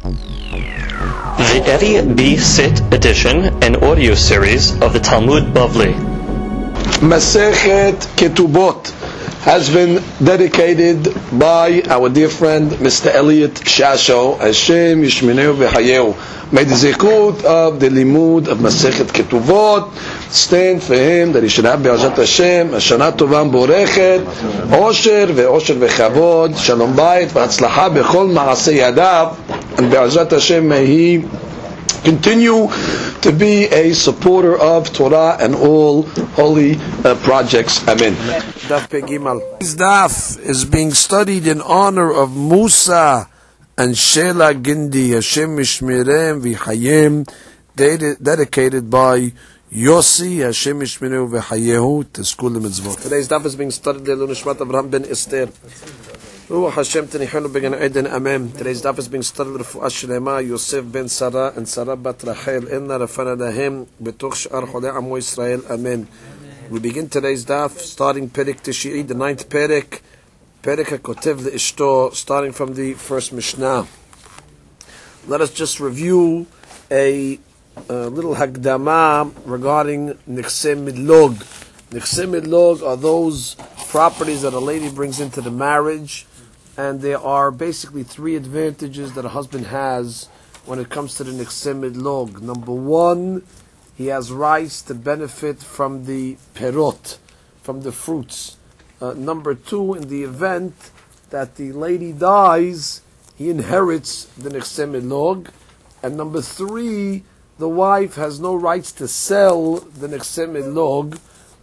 The Eddie B. Sit edition and audio series of the Talmud Bavli. Masechet Ketubot has been dedicated by our dear friend Mr. Elliot Shasho. Hashem Yishmineu V'Hayeu. May the zikut of the limud of Masechet Ketubot stand for him, that he should have Be'ezrat Hashem a Shana Tova Borechet, Osher V'Chavod, Shalom Bayit V'Hatzlacha B'Chol Ma'aseh Yadav, and Be'ezrat Hashem may he continue to be a supporter of Torah and all holy projects. Amen. Daf Pegimal. This daf is being studied in honor of Musa and Shela Gindi, Hashem Mishmirem V'Hayem, dedicated by Yossi, Hashem Mishmirem V'Hayehu, to School of Mitzvot. Today's daf is being studied by Nishmat Avraham ben Esther. Ruach Hashem Tenichenu Began Eden Amen. Today's daf is being studied with Refuah Shlema, Yosef ben Sarah and Sarah bat Rachel, Inna Rafana Dahem, Betoch Sh'ar Cholei Amo Yisrael. Amen. We begin today's daf starting Perek Tishri, the 9th Perek, Perek HaKotev Le'ishto, starting from the first Mishnah. Let us just review a little Hagdama regarding Nichsei Midlog. Nichsei Midlog are those properties that a lady brings into the marriage, and there are basically three advantages that a husband has when it comes to the Nichsei Midlog. Number one, he has rights to benefit from the perot, from the fruits. Number two, in the event that the lady dies, he inherits the Nichsei Midlog. And number three, the wife has no rights to sell the Nichsei Midlog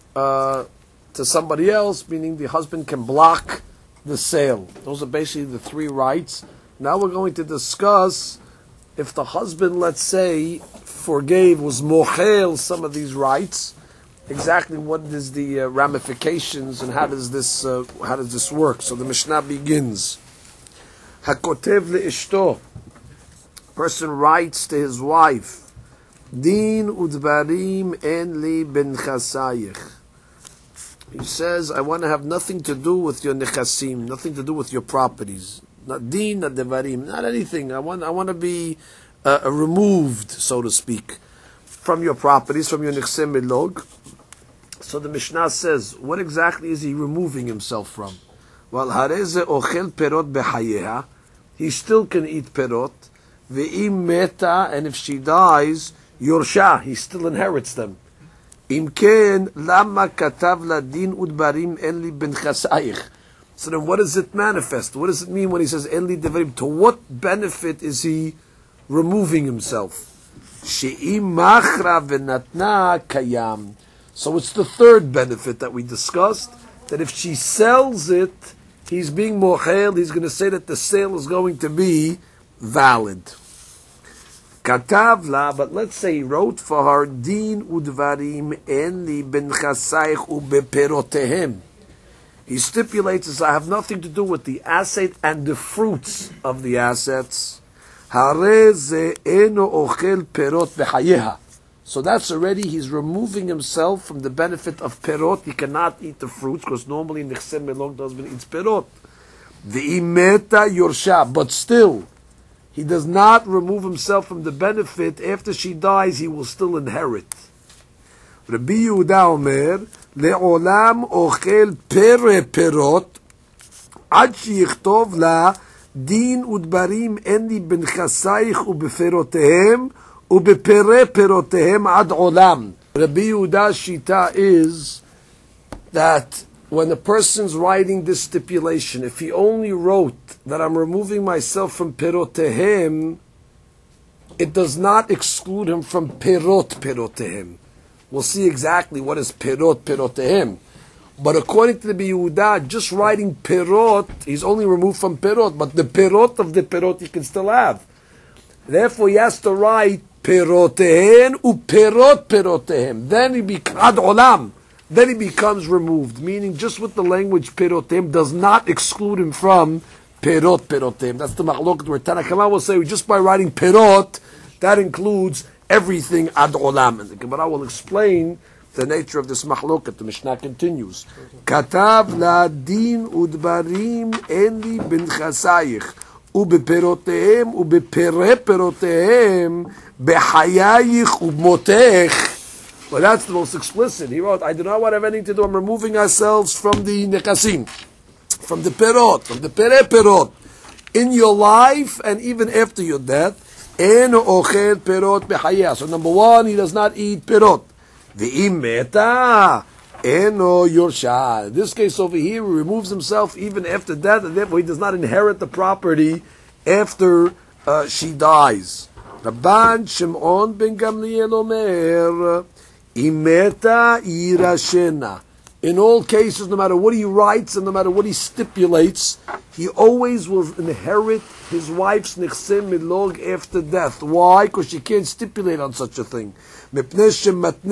to somebody else, meaning the husband can block the sale. Those are basically the three rights. Now we're going to discuss if the husband, let's say, forgave, was mochel some of these rights, exactly what is the ramifications and how does this work. So the Mishnah begins. Hakotev le'ishto, person writes to his wife, Din udvarim en li ben chasayich. He says, I want to have nothing to do with your nechasim, nothing to do with your properties. Not din, not devarim, not anything. I want to be removed, so to speak, from your properties, from your Nichsei Midlog. So the Mishnah says, what exactly is he removing himself from? Well, hareze ochel perot behayeha. He still can eat perot. Ve'im meta, and if she dies, yorsha, he still inherits them. Im ken lama katav la din udbarim en li ben chasayich. So then what does it manifest? What does it mean when he says en li devarim? To what benefit is he removing himself? She'im machra v'natna kayam. So it's the third benefit that we discussed, that if she sells it, he's being mochel, he's going to say that the sale is going to be valid. Katav la, but let's say he wrote for her, Din udvarim en li ben chasayich ubeperotehem. He stipulates as I have nothing to do with the asset and the fruits of the assets. Hare ze eno ochel perot behayeha. So that's already, he's removing himself from the benefit of perot. He cannot eat the fruits, because normally Nichsei Midlog doesn't eat perot. V'imeta yorsha, but still, he does not remove himself from the benefit. After she dies, he will still inherit. Rabbi Yehuda Omer, le'olam ochel pere perot, ad sheyichtov la din udbarim en li ben chasayich ubeferotehem ubepere perotehem ad olam. Rabbi Yehuda's shita is that when a person's writing this stipulation, if he only wrote that I'm removing myself from perotehem, it does not exclude him from perot perotehem. We'll see exactly what is perot perotehem. But according to the Yehuda, just writing perot, he's only removed from perot, but the perot of the perot he can still have. Therefore, he has to write perotehen uperot perotehem. Then he becomes ad olam. Then he becomes removed, meaning just with the language perotem does not exclude him from perot perotem. That's the machlok where Tanna Kamma will say just by writing perot, that includes everything ad olam. And the Gemara will explain the nature of this machloket. The Mishnah continues. Katav la din udbarim en li ben chasayich ובפירותיהם ובפירי פירותיהם בחייך ובמותך. Well, that's the most explicit. He wrote, I do not want to have anything to do. I'm removing ourselves from the nekasim, from the perot, from the pere perot, in your life and even after your death. Eno ochel perot b'chayah. So number one, he does not eat perot. V'im meta eno yorsha. In this case over here, he removes himself even after death, and therefore he does not inherit the property after she dies. Rabban Shimon ben Gamliel Omer, imeta irashena. In all cases, no matter what he writes and no matter what he stipulates, he always will inherit his wife's nechsem milog after death. Why? Because she can't stipulate on such a thing. Because according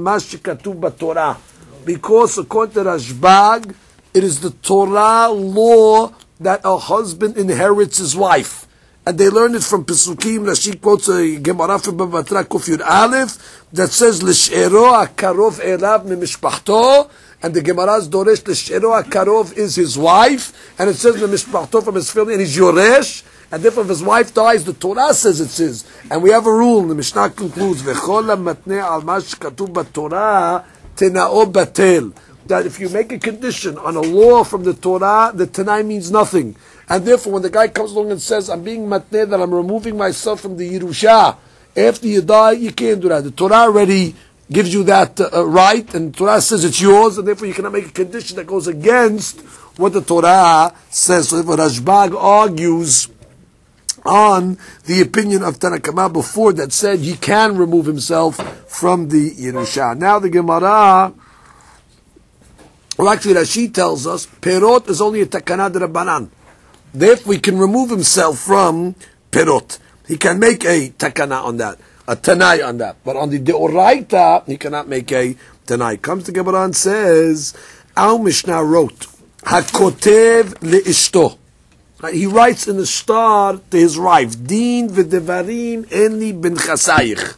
to Rashbag, it is the Torah law that a husband inherits his wife. And they learned it from Pesukim. Rashi quotes a Gemara from Bava Batra Kuf Yud Aleph that says, L'sh'ero ha'karov elav mimishpachto. And the Gemara's Doresh, L'sh'ero ha'karov is his wife. And it says, Mimishpachto from his family, and he's Yoresh. And therefore, if his wife dies, the Torah says it's his. And we have a rule. The Mishnah concludes, V'chol ha'matneh al ma shekatuv b'Torah tena'o batel. That if you make a condition on a law from the Torah, the Tanai means nothing. And therefore, when the guy comes along and says, I'm being matneh, that I'm removing myself from the Yerusha, after you die, you can't do that. The Torah already gives you that right, and the Torah says it's yours, and therefore you cannot make a condition that goes against what the Torah says. So therefore, Rashbag argues on the opinion of Tanakama before that said he can remove himself from the Yerusha. Now the Gemara, well actually Rashi tells us, Perot is only a Takana de Rabbanan. Therefore, he can remove himself from perot. He can make a takana on that, a tanai on that. But on the deoraita, he cannot make a tanai. Comes the Gemara and says, our Mishnah wrote, Hakotev le'ishto. He writes in the star to his wife, Din v'devarim enli ben chasayich.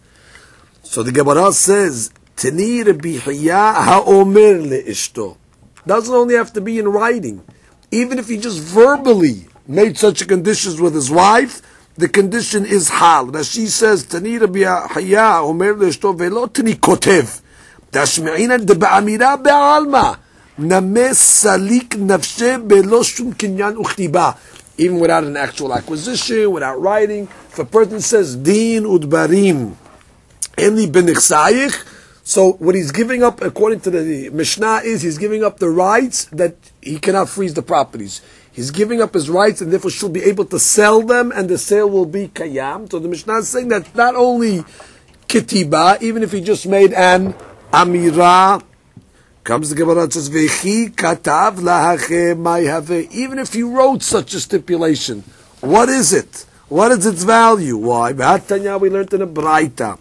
So the Gemara says, Tani Rabbi Hiya ha'omer le'ishto. Doesn't only have to be in writing. Even if he just verbally made such a conditions with his wife, the condition is hal. Rashi says, Tani Rabbi Hiya omer le'ishto ve'lo tani kotev. Tashme'inan de ba'amira be'alma. Names salik nafshe be'lo shum kinyan uchtiba. Even without an actual acquisition, without writing, if a person says, Din udbarim enli benichsayich, so what he's giving up, according to the Mishnah, is he's giving up the rights that he cannot freeze the properties. He's giving up his rights, and therefore she'll be able to sell them, and the sale will be kayam. So the Mishnah is saying that not only kitiba, even if he just made an amira, comes the Gemara and says, Vechi katav lahache mayhave. Even if he wrote such a stipulation, what is it? What is its value? Why? We learned in a Braita.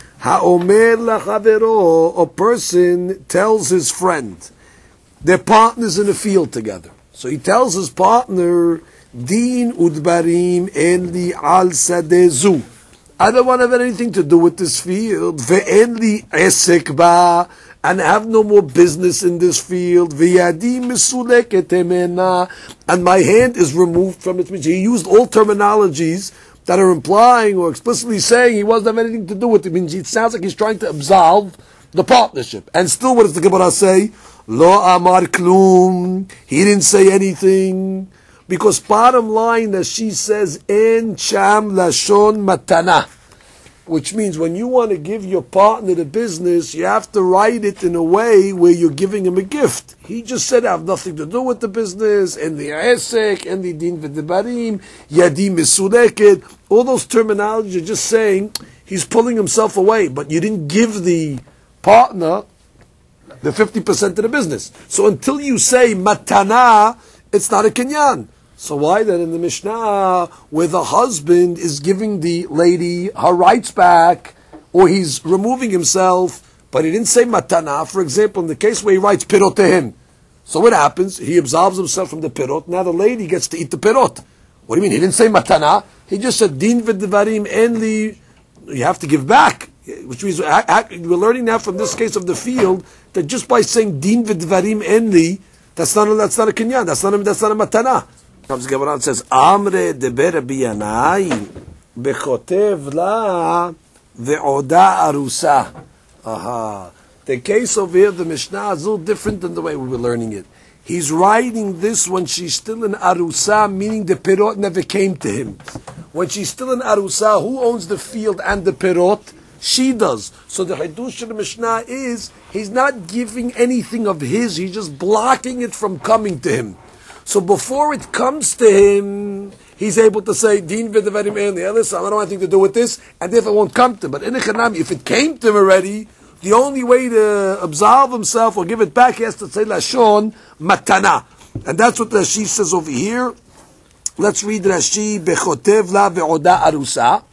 Ha'omer lachavero, a person tells his friend, they're partners in a field together. So he tells his partner, Din udbarim enli al sadezu. I don't want to have anything to do with this field. Ve'enli esek ba, and have no more business in this field. Ve'yadi misuleket emena, and my hand is removed from it. He used all terminologies that are implying or explicitly saying he wasn't have anything to do with it. It means it sounds like he's trying to absolve the partnership. And still, what does the Gemara say? Lo amar klum. He didn't say anything. Because bottom line, that she says, En cham lashon matana. Which means when you want to give your partner the business, you have to write it in a way where you're giving him a gift. He just said, I have nothing to do with the business, and the esek, and the din v'debarim, yadim misuleket. All those terminologies are just saying he's pulling himself away, but you didn't give the partner the 50% of the business. So until you say matana, it's not a kinyan. So why then in the Mishnah, where the husband is giving the lady her rights back, or he's removing himself, but he didn't say matana, for example, in the case where he writes pirot to him. So what happens? He absolves himself from the pirot, now the lady gets to eat the pirot. What do you mean? He didn't say matana, he just said din v'devarim enli, you have to give back. Which means, we're learning now from this case of the field, that just by saying din v'devarim enli, that's not a kinyan, that's not a matana. Comes the Gemara and says, Amre deber biyanai bechotev la ve'oda arusa. Aha. The case over here, the Mishnah, is a little different than the way we were learning it. He's writing this when she's still in arusa, meaning the perot never came to him. When she's still in arusa, who owns the field and the perot? She does. So the Hidush of the Mishnah is, he's not giving anything of his, he's just blocking it from coming to him. So before it comes to him, he's able to say, Din v'devarim ein li, listen, I don't have anything to do with this, and therefore it won't come to him. But in a Chanami, if it came to him already, the only way to absolve himself or give it back, he has to say Lashon Matana. And that's what Rashi says over here. Let's read Rashi, Bechotev la ve'oda arusa,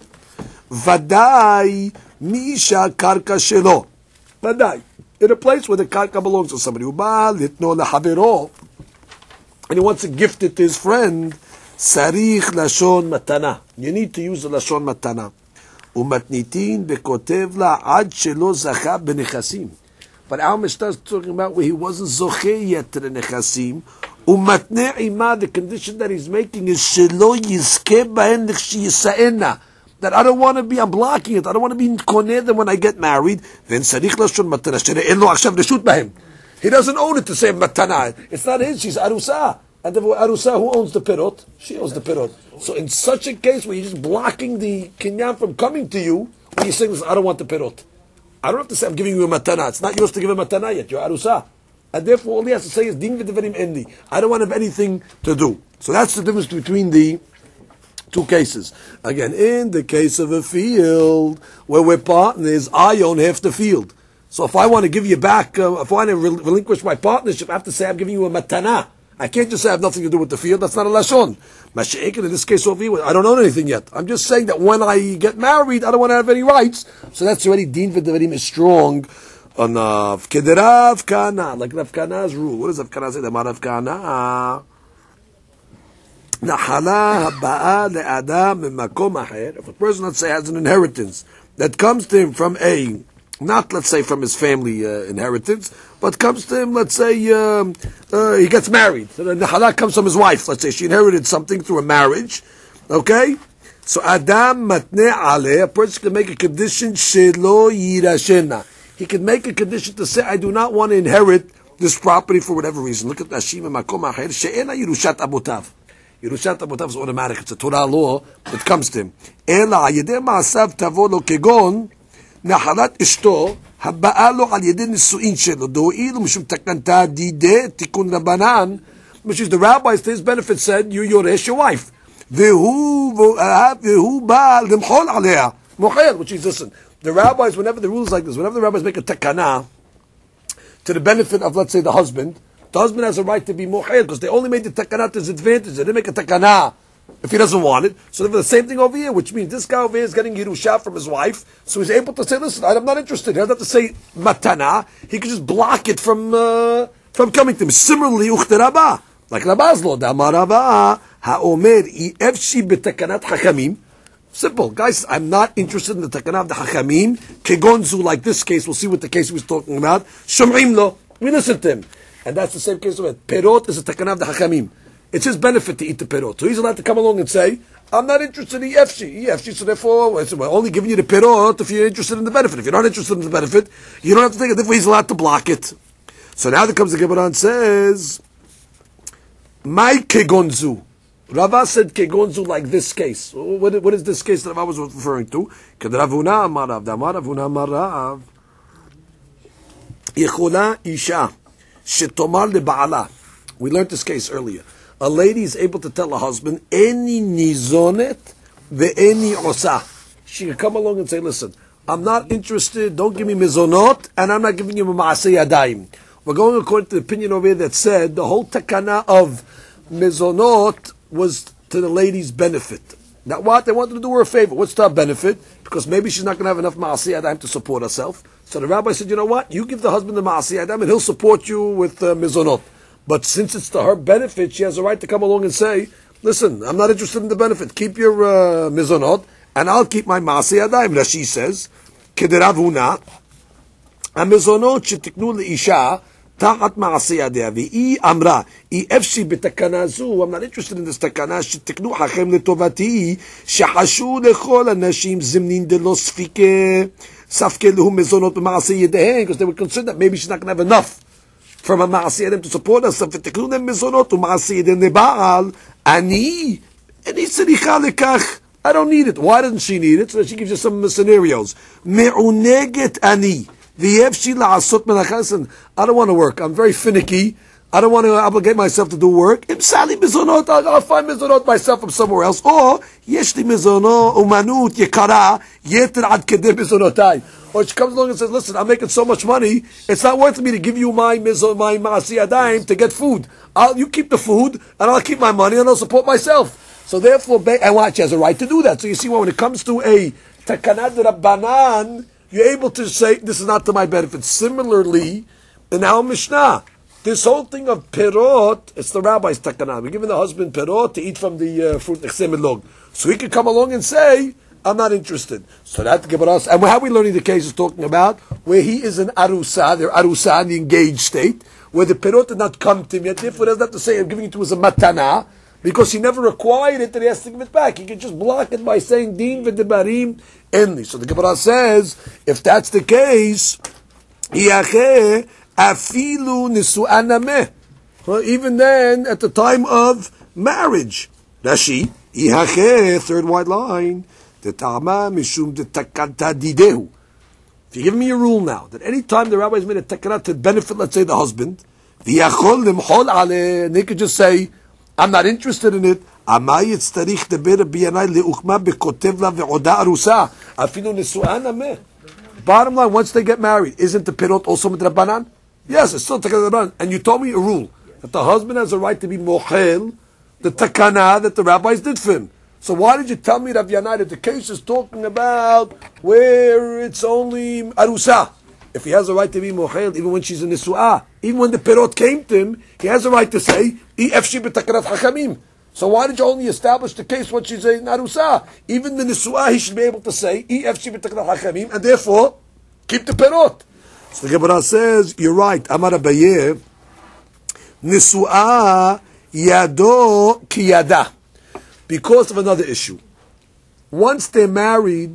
Vadai Misha karka shelo. Vadai. In a place where the karka belongs to somebody. Uba litno lahavero. And he wants to gift it to his friend. Sarich lashon matana. You need to use the lashon matana. Umatnitin bekotev la ad shelo zacha benechasim. But our Mishnah is talking about where he wasn't zoche yet to the nechasim. Umatne ima, the condition that he's making is shelo yizke bahen l'chshi yisaena. That I don't want to be, I'm blocking it. I don't want to be koneh them when I get married. Then sarich lashon matana she'en lo akshav reshut bahem. He doesn't own it to say matana. It's not his. She's arusa, and therefore arusa, who owns the pirot? She owns the pirot. So in such a case where you're just blocking the kinyan from coming to you, when you're saying, I don't want the pirot. I don't have to say I'm giving you a matana. It's not yours to give a matana yet. You're arusa, and therefore all he has to say is din v'devarim endi. I don't want to have anything to do. So that's the difference between the two cases. Again, in the case of a field where we're partners, I own half the field. So if I want to give you back, if I want to relinquish my partnership, I have to say I'm giving you a matana. I can't just say I have nothing to do with the field. That's not a lashon. Masha'ik, in this case over here, I don't own anything yet. I'm just saying that when I get married, I don't want to have any rights. So that's already din v'devarim is strong enough. Kederav kana, like Rav Kana's rule. What does Rav Kana say? The Rav Kana. Nahala haba'a le'adam mimakom aher. If a person, let's say, has an inheritance that comes to him from not let's say from his family inheritance, but comes to him, let's say, he gets married. So the nahala comes from his wife. Let's say she inherited something through a marriage. Okay? So Adam matne ale, a person can make a condition shelo yirashena. He can make a condition to say, I do not want to inherit this property for whatever reason. Look at Nashim mimakom aher she'ena yirushat abotav. Yerushat Abotav is automatic. It's a Torah law that comes to him. Ela ayedeh ma'asav tavo lo kegon nahalat ishto haba'a lo al yedeh nisu'in shelo do'ilu mishum takanta dideh tikun rabanan, which is the rabbis to his benefit said, you yoresh your wife. Vehu ba'al limchol alea mochel, which is, listen, the rabbis, whenever the rules like this, whenever the rabbis make a takana to the benefit of, let's say, the husband has a right to be mochel, because they only made the takana to his advantage. They didn't make a takana if he doesn't want it. So they have the same thing over here, which means this guy over here is getting Yerusha from his wife, so he's able to say, listen, I'm not interested. He doesn't have to say matana. He can just block it from coming to him. Similarly, uchte Rabba, like Rabba's law, Dama Rabba, ha'omer, efshi b'takanat hakamim. Simple. Guys, I'm not interested in the takana of the hakamim. Kegonzu, like this case, we'll see what the case he was talking about. Shomrim lo, we listen to him. And that's the same case of it. Perot is a takana of the hakamim. It's his benefit to eat the perot. So he's allowed to come along and say, I'm not interested in EFC, so therefore we're only giving you the perot if you're interested in the benefit. If you're not interested in the benefit, you don't have to take it. Therefore he's allowed to block it. So now there comes the Gemara and says, my kegonzu. Rava said kegonzu like this case. What is this case that Rava was referring to? Kedravuna amarav, damaravuna amarav. Yechola isha. Shetomar leba'ala. We learned this case earlier. A lady is able to tell her husband, "Eni nizonet ve'eni osa." She can come along and say, "Listen, I'm not interested. Don't give me mizonot, and I'm not giving you ma'aseh yadayim." We're going according to the opinion over here that said the whole takana of mizonot was to the lady's benefit. Now, what they wanted to do her a favor. What's her benefit? Because maybe she's not going to have enough ma'aseh yadayim to support herself. So the rabbi said, you know what? You give the husband the ma'aseh yadayim, and he'll support you with mizonot. But since it's to her benefit, she has a right to come along and say, listen, I'm not interested in the benefit. Keep your mizonot, and I'll keep my ma'aseh yadayim. Rashi says, Kederavuna, המזונות שתקנו לאישה תחת מעשה ידיה, והיא אמרה, היא אפשי בתקנה זו, I'm not interested in this תקנה, שתקנו חכם לטובתי, שחשו לכל אנשים זמנין דלא ספקה להו מזונות במעשה ידיהם, because they would consider that maybe she's not going to have enough from a מעשה ידיהם to support herself, ותקנו להם מזונות ומעשה ידיהם לבעל, אני צריכה לכך, I don't need it. Why doesn't she need it? So she gives you some scenarios. מעונגת אני. Listen, I don't want to work. I'm very finicky. I don't want to obligate myself to do work. I'll find mizonot myself from somewhere else. Or, יש לי מזונות, אומנות, יקרה, יתר עד כדי מזונותיי. Or she comes along and says, listen, I'm making so much money, it's not worth me to give you my ma'asi yadayim to get food. You keep the food, and I'll keep my money, and I'll support myself. So therefore, and watch, she has a right to do that. So you see, when it comes to a takanat rabbanan, you're able to say, this is not to my benefit. Similarly, in our Mishnah, this whole thing of perot, it's the rabbi's takanah. We're giving the husband perot to eat from the fruit, so he can come along and say, I'm not interested. So that Gemara, and how are we learning the case is talking about? Where he is an arusa, they're arusa in the engaged state, where the perot did not come to him yet, therefore he doesn't have to say, I'm giving it to as a matana, because he never acquired it, that he has to give it back. He can just block it by saying din v'debarim enli. So the Gemara says, if that's the case, afilu nisu'anameh. Even then, at the time of marriage, Rashi, third white line, mishum didehu. If you give me a rule now, that any time the rabbi's made a takanah to benefit, let's say, the husband, they could just say, I'm not interested in it. Bottom line, once they get married, isn't the pirot also midrabanan? Yes, it's still takana. And you told me a rule that the husband has a right to be mochel, the takana that the rabbis did for him. So why did you tell me, Rav Yanai, that the case is talking about where it's only arusa? If he has a right to be mochel, even when she's in nisu'ah, even when the perot came to him, he has a right to say, efshi b'takarat hakamim. So why did you only establish the case when she's in arusa? Even the nisu'ah, he should be able to say, efshi b'takarat hakamim, and therefore, keep the perot. So the Gemara says, you're right, Amar Abaye, nisu'ah yado kiyada. Because of another issue. Once they're married,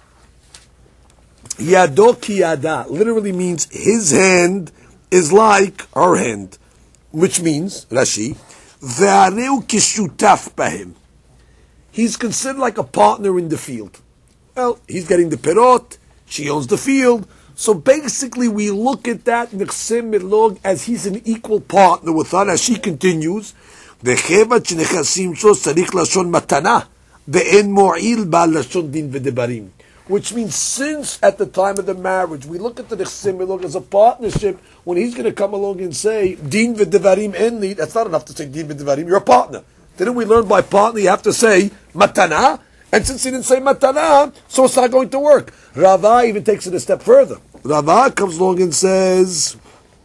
Yado ki yada literally means his hand is like her hand, which means, Rashi, ve'areu kishutaf bahim. He's considered like a partner in the field. Well, he's getting the perot, she owns the field, so basically we look at that nechsem milog as he's an equal partner with her, as she continues, ve'chevat shenechasim so tzarich lashon matana, ve'en mo'il ba lashon din v'debarim. Which means, since at the time of the marriage, we look at the nechsim milog as a partnership, when he's going to come along and say, din v'devarim enli, that's not enough to say din v'devarim, you're a partner. Didn't we learn by partner you have to say matana? And since he didn't say matana, so it's not going to work. Rava even takes it a step further. Rava comes along and says,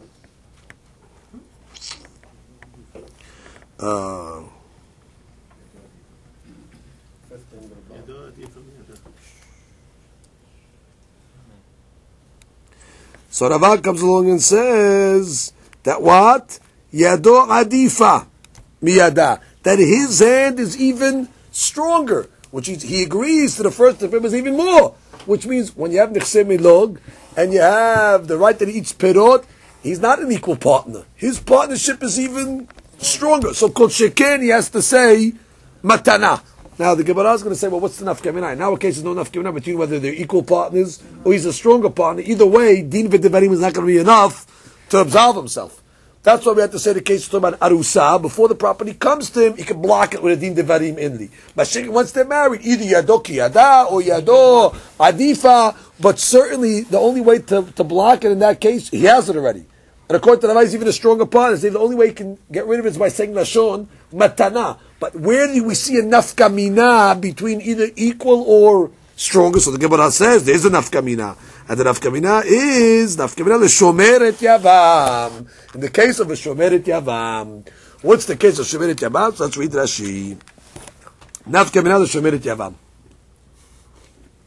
so Rava comes along and says that what? Yado adifa miyada. That his hand is even stronger. Which he agrees to the first of him is even more. Which means when you have nechsem milog and you have the right that he eats perot, he's not an equal partner. His partnership is even stronger. So kol sheken he has to say matana. Now the Gemara is going to say, well, what's the nafkamina? In our case, there's no nafkamina between whether they're equal partners or he's a stronger partner. Either way, din v'devarim is not going to be enough to absolve himself. That's why we have to say the case is talking about arusa. Before the property comes to him, he can block it with a din devarim inli. But once they're married, either yado ki yada or yado adifa. But certainly the only way to block it in that case, he has it already. And according to the Rava, he's even a stronger partner. So the only way he can get rid of it is by saying lashon matana. But where do we see a nafkamina between either equal or stronger? So the Gemara says there is a nafkamina. And the nafkamina is nafkamina l'shomeret yavam. In the case of a shomeret yavam, what's the case of shomeret yavam? So let's read Rashi. Nafkamina l'shomeret yavam.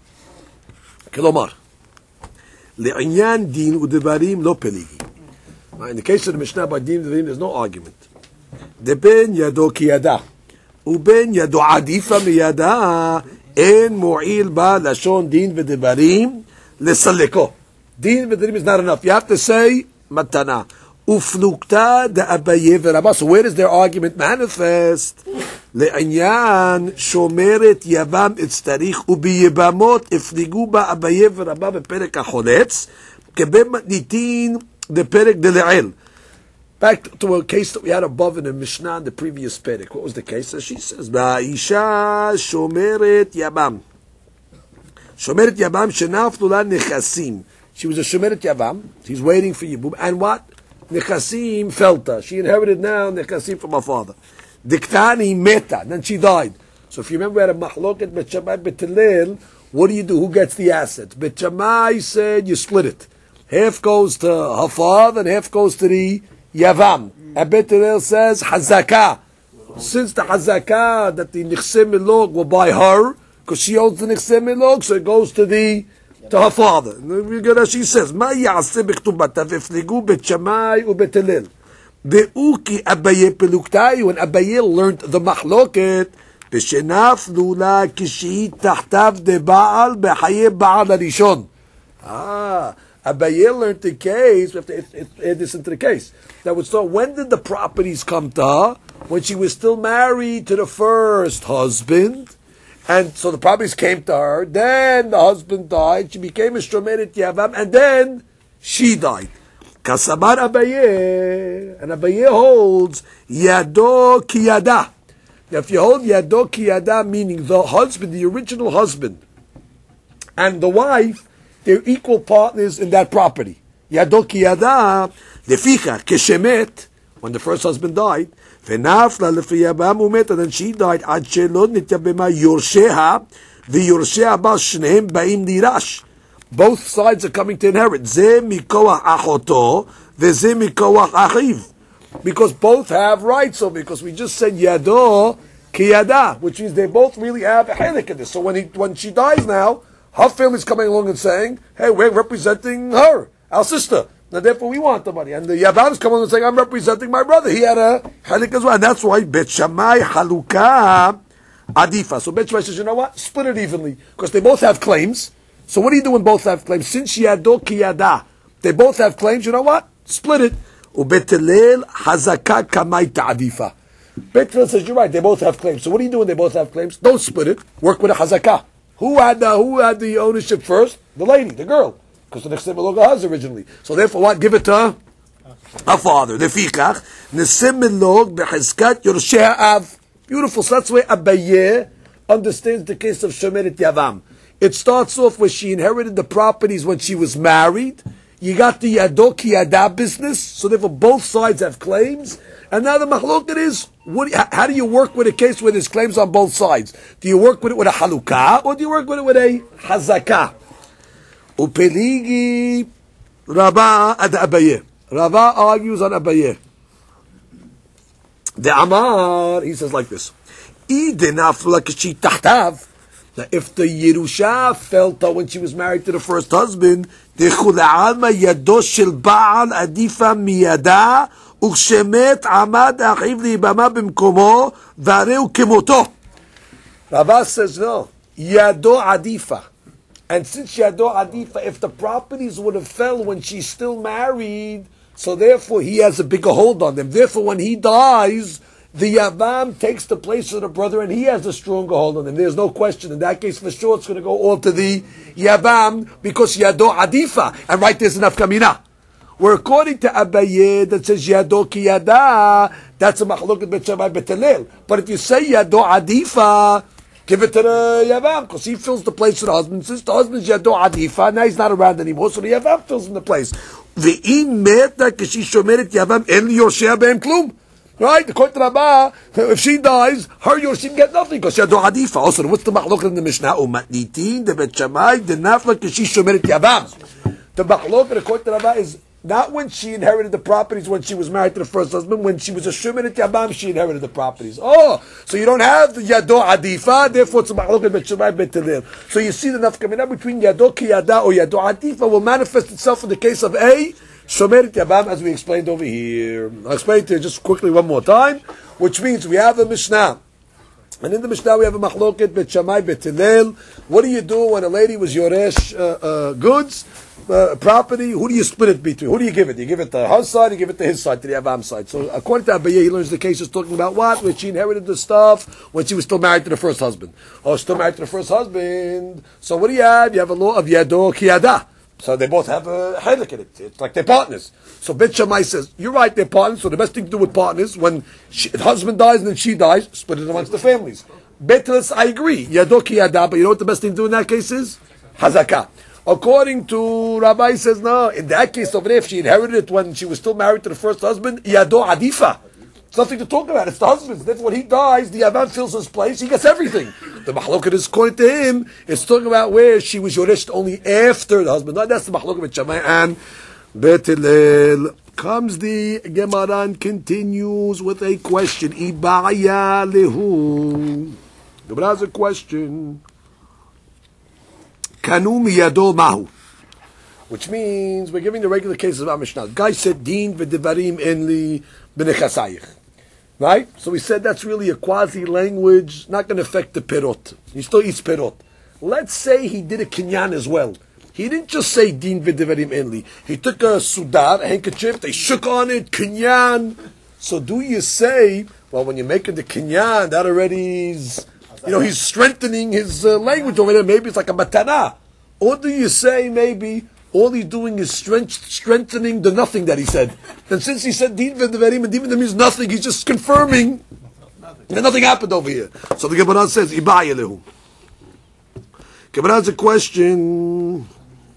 Kilomar le'inyan din u'devarim lo peligi. In the case of the Mishnah by Din V'Dim, there's no argument. Deben yado ki yada. Uben yado adifa miyada. En mu'il ba lashon din v'devarim lesaleko. Din v'devarim is not enough. You have to say matana. Uflukta de Abaye v'Rabba. So where does their argument manifest? Le'anyan shomeret yavam itztarich ubiyebamot ifligu ba Abaye v'Rabba beperek hacholetz kebem matnitin the perek de le'el. Back to a case that we had above in the Mishnah in the previous perek. What was the case? So she says, Ba'isha shomeret yabam. Shomeret yabam shenaflu la nechasim. She was a shomeret yabam. She's waiting for Yibum. And what? Nechasim felta. She inherited now nechasim from her father. Diktani meta. Then she died. So if you remember, we had a mahloket Bet Shammai Bet Hillel. What do? Who gets the assets? Bet Shammai said you split it. Half goes to her father and half goes to the Yavam. And Bet Hillel says Hazakah. Since the Hazakah that the Nichsem Milog will buy her, because she owns the Nichsem Milog, so it goes to her father. And she says, Ma ya'aseh b'ktubata v'fligu Bet Shammai u'Bet Hillel. Ve'uki Abaye peluktai, when Abaye learned the mahloket, v'shenaflu la kishihi tahtav de Baal b'chaye Baal harishon. Abaye learned the case. We have to add this into the case. That would start. When did the properties come to her? When she was still married to the first husband, and so the properties came to her. Then the husband died. She became a Shomeret Yavam, and then she died. Kasabar Abaye, and Abaye holds Yado Kiyada. Now, if you hold Yado Kiyada, meaning the husband, the original husband, and the wife, they're equal partners in that property. Yado Kiyada, leficha keshemet, when the first husband died, v'nafla lefi Yabam umet, and then she died. Ad shelo nitabema yorsheha, v'yorsheha ba shneim ba'im lirash. Both sides are coming to inherit. Ze mikoach achoto, v'ze mikoach achiv. Because both have rights. So because we just said Yado Kiyada, which means they both really have a chelik in this. So when she dies now, her family's coming along and saying, hey, we're representing her, our sister. Now therefore we want the money. And the Yavam is coming along and saying, I'm representing my brother. He had a chelik as well. And that's why Bet Shammai Haluka Adifa. So Bet Shammai says, you know what? Split it evenly. Because they both have claims. So what do you do when both have claims? Since Yado Kiyada, they both have claims, you know what? Split it. Bet Hillel Hazaka Kamay Ta'adifa. Bet Hillel says, you're right, they both have claims. So what do you do when they both have claims? Don't split it. Work with a Hazaka. Who had the ownership first? The lady, the girl. Because the Nechsem Milog has originally. So therefore what? Give it to her father. Lefikach, Nechsem Milog Bechizkat Yorsheh Av. Beautiful. So that's why Abaye understands the case of Shomeret Yavam. It starts off where she inherited the properties when she was married. You got the Yado Kiyada business, so therefore both sides have claims. And now the mahloket is, how do you work with a case where there's claims on both sides? Do you work with it with a halukah, or do you work with it with a hazakah? Upeligi Rava ad Abaye. Rava argues on Abaye. The Amar, he says like this. Now, if the Yerusha felt that when she was married to the first husband, yado shel Baal adifa miyada ukshemet amad achiv liibama b'mkomo v'areu kemoto. Rava says no. Yado adifa. And since Yado adifa, if the properties would have fell when she's still married, so therefore he has a bigger hold on them. Therefore, when he dies, the Yavam takes the place of the brother, and he has a stronger hold on them. There's no question. In that case, for sure, it's going to go all to the Yavam, because Yado Adifa. And right there's enough kamina. Where according to Abaye, that says Yado Kiyada, that's a machlok Bet Shammai Bet Hillel. But if you say Yado Adifa, give it to the Yavam, because he fills the place of the husband. Since the husband's Yado Adifa, now he's not around anymore, so the Yavam fills in the place. Ve'im meta kishi shomeret Yavam en yoshea be'em klum. Right? According to Rabbah, if she dies, her Yorshim get nothing because she had no Adifa. Also, what's the machlok in the Mishnah? Umatnitin, the Bet Shammai, the Nafla, Kishi Shomeret Yavam. The machlok, according to Rabbah, is not when she inherited the properties when she was married to the first husband. When she was a Shomeret Yavam, she inherited the properties. Oh, so you don't have the Yado Adifa, therefore it's a machlok in Bet Shammai, Bet Hillel. So you see the nafkamina between Yado Kiyada or Yado Adifa will manifest itself in the case of a Shomeret Yabam, as we explained over here. I'll explain it to you just quickly one more time, which means we have a Mishnah. And in the Mishnah we have a Mahloket Bet Shammai Bet Hillel. What do you do when a lady was Yoresh goods, property? Who do you split it between? Who do you give it? You give it to her side, you give it to his side, to the Avam side. So according to Abaye, he learns the case is talking about what? When she inherited the stuff when she was still married to the first husband. Oh, still married to the first husband. So what do you have? You have a law of Yado Kiyada. So they both have a chelik in it. It's like they're partners. So Bet Shammai says, you're right, they're partners. So the best thing to do with partners, when the husband dies and then she dies, split it amongst the families. Bet Hillel, I agree. Yadoki Yada, but you know what the best thing to do in that case is? Hazakah. According to Rabbi says, no, in that case over there, if she inherited it when she was still married to the first husband, Yado Adifa. It's nothing to talk about. It's the husband's. Therefore, when he dies, the Avam fills his place. He gets everything. The Mahloket is according to him. It's talking about where she was Yoresh only after the husband. That's the Mahloket with Shammai and Bet Hillel. Comes the Gemara and continues with a question. Ibaya lehu. Gemara has a question. Kanu miyado mahu. Which means we're giving the regular cases of our Mishnah. Guy said, Din v'devarim enli b'nechasayich. Right? So we said that's really a quasi-language, not going to affect the perot. He still eats perot. Let's say he did a kinyan as well. He didn't just say din v'devarim enli. He took a sudar, a handkerchief, they shook on it, kinyan. So do you say, well, when you're making the kinyan, that already is, he's strengthening his language over there. Maybe it's like a matana. Or do you say maybe all he's doing is strengthening the nothing that he said. And since he said din v'devarim, and din v'devarim means nothing, he's just confirming that nothing happened over here. So the Gemara says, Ibaya lehu. Gemara has a question.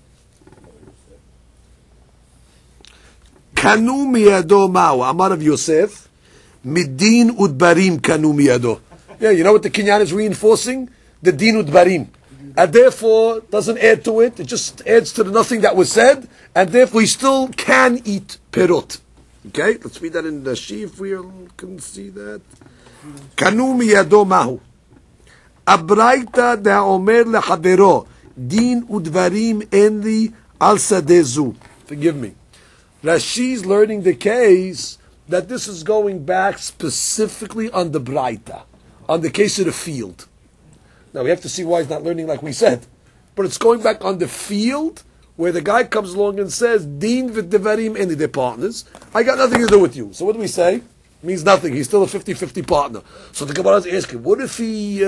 Kanu miyado ma'u. Amar of Yosef. Midin udbarim kanu miyado. Yeah, you know what the kinyan is reinforcing? The din udbarim. And therefore, doesn't add to it. It just adds to the nothing that was said. And therefore, he still can eat perot. Okay? Let's read that in the sheaf. We can see that. Kanu miyado mahu. Abraita da omer lehavero. Din udvarim enli al sadezu. Forgive me. Rashi's learning the case that this is going back specifically on the Braita. On the case of the field. Now we have to see why he's not learning like we said. But it's going back on the field where the guy comes along and says, Din v'devarim eni, they're partners. I got nothing to do with you. So what do we say? It means nothing. He's still a 50-50 partner. So the Gemara is asking, what if he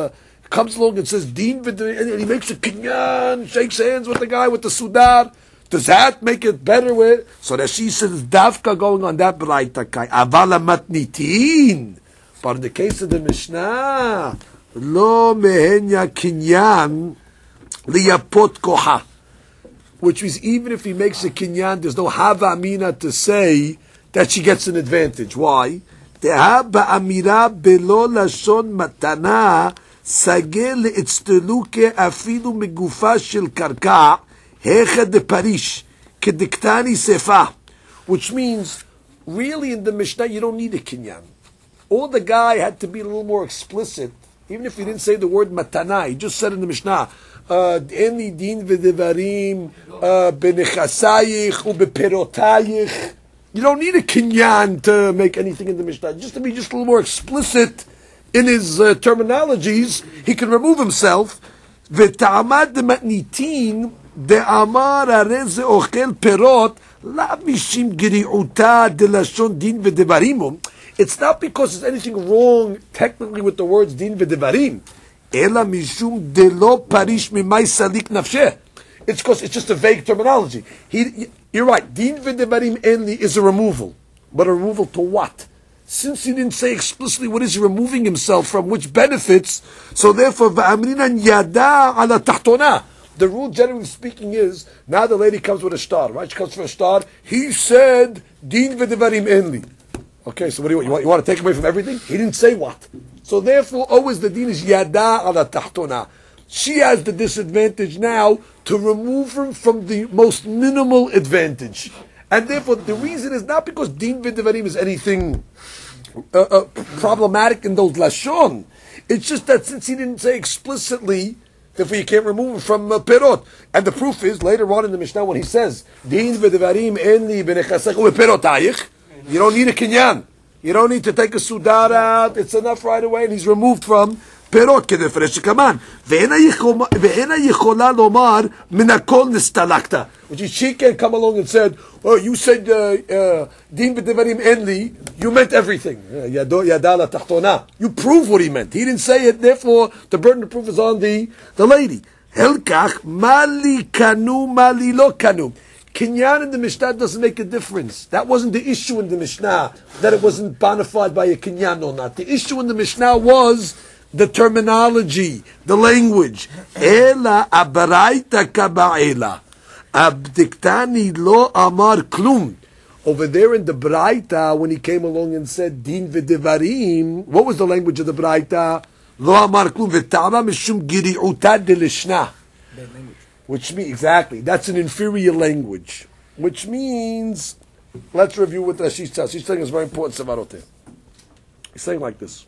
comes along and says, Din v'devarim, and he makes a kinyan, shakes hands with the guy with the sudar? Does that make it better with? So that she says, Davka going on that Braita kai. Avala matnitin. But in the case of the Mishnah, Lo mehenya kinyan liyapot koha. Which means even if he makes a kinyan, there's no hava amina to say that she gets an advantage. Why? Teha ba'amira belo lashon matana sagel le'etzteluke afilu megufa shel karka hecha de parish kediktani sefa. Which means, really in the Mishnah, you don't need a kinyan. All the guy had to be a little more explicit. Even if he didn't say the word matana, he just said in the Mishnah, "Eni din v'devarim b'nechasayich u'beperotayich." You don't need a kinyan to make anything in the Mishnah. Just to be just a little more explicit in his terminologies, he can remove himself. V'ta'amad matnitin de'amar areze ochel perot la mishim giriuta de lashon din v'devarim. It's not because there's anything wrong technically with the words din v'devarim. Ela mishum delo parish mimay salik nafsheh. It's because it's just a vague terminology. You're right. Din v'devarim enli is a removal, but a removal to what? Since he didn't say explicitly what is he removing himself from, which benefits, so therefore v'amrinan yada ala tachtona. The rule, generally speaking, is now the lady comes with a star, right? She comes for a star. He said din v'devarim enli. Okay, so what do you want? You want to take away from everything? He didn't say what. So therefore, always the din is yada ala tahtona. She has the disadvantage now to remove him from the most minimal advantage. And therefore, the reason is not because din v'devarim is anything problematic in those lashon. It's just that since he didn't say explicitly Therefore, you can't remove it from perot. And the proof is later on in the Mishnah when he says, "Din v'devarim en li b'nechasechu v'perotayich." You don't need a kinyan. You don't need to take a sudar out. It's enough right away, and he's removed from perot כדפרש שכמן. ואינה יכולה לומר מן הכל נסתלקת. Which is, she can come along and said, "Oh, you said din v'devarim en li." You meant everything. Yado yada tachtona. You prove what he meant. He didn't say it. Therefore, the burden of proof is on the lady. Helkach mali kanu mali lo kanu. Kinyan in the Mishnah doesn't make a difference. That wasn't the issue in the Mishnah, that it wasn't bona fide by a kinyan or not. The issue in the Mishnah was the terminology, the language. Ela abaraita kaba'ela. Abdiktani lo amar klum. Over there in the Braita, when he came along and said din v'devarim, what was the language of the Braita? Lo amar klum v'tama mishum giri'uta delishna. Which means, exactly, that's an inferior language. Which means, let's review what Rashi says. He's saying it's very important, Savarote. He's saying like this.